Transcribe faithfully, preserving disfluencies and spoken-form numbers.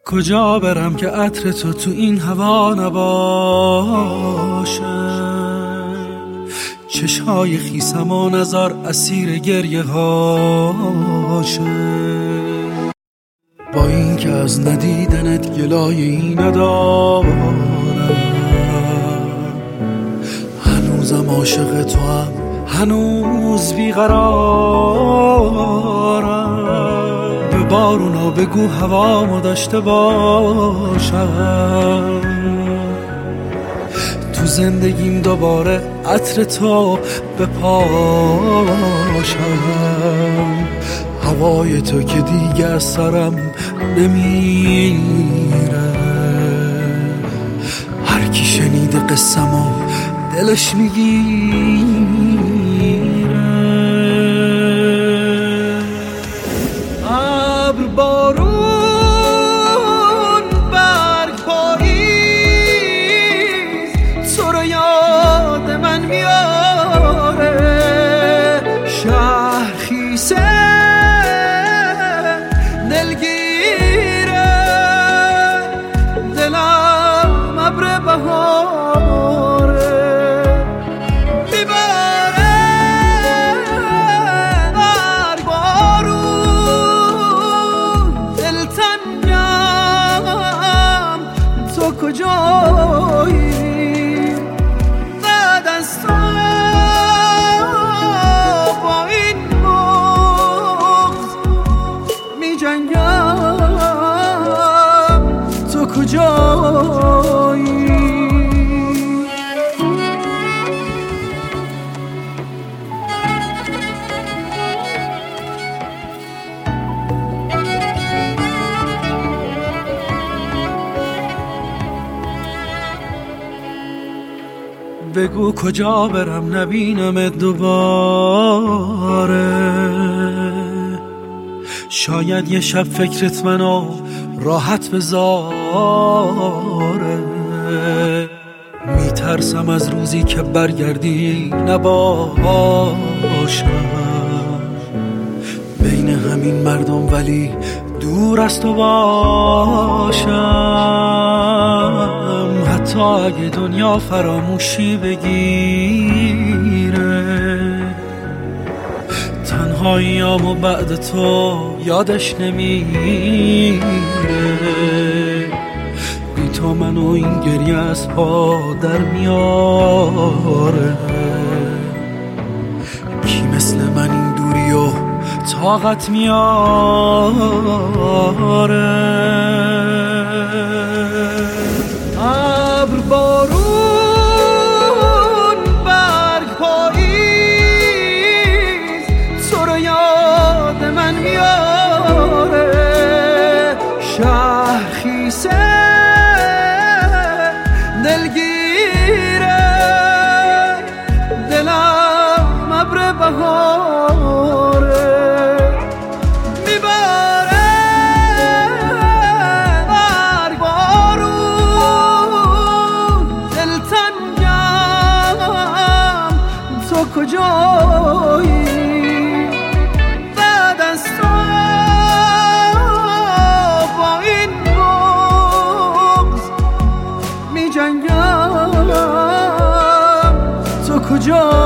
کجا برم که عطر تو تو این هوا نباشه؟ چشای خیسم و نظر اسیر گریه هاشه. با این که از ندیدنت گلایی ندارم، هنوزم عاشق تو هم، هنوز بیقرارم. به بارونا بگو هوامو داشته باشم، تو زندگیم دوباره عطر تو بپاشم. هوای تو که دیگه از سرم نمیره، هر کی شنیده قصه‌مو دلش میگیره. ابر بارون برگ پاییز تو رو یاد من میاره. شهر خیسه دلگیره، دلم ابر بهاره. میباره برگ بارون، دلتنگم تو کجایی؟ بعد از تو با این بغض می جنگم، تو کجایی؟ بگو کجا برم نبینم دوباره. شاید یه شب فکرت منو راحت بذاره. میترسم از روزی که برگردی نباشم بین همین مردم، ولی دور از تو باشم. حتی اگه دنیا فراموشی بگیره، تنهاییامو بعد تو یادش نمیره. بی تو منو این گریه از پا در میاره. کی مثل من این دوری و طاقت میاره؟ ابر بارون برگ پاییز تو رو یاد من میاره. شهر خیسه دلگیره، دلم ابر بهاره. میباره برگ بارون، دلتنگم تو کجایی؟ بعد از تو با این بغض می جنگم، تو کجایی؟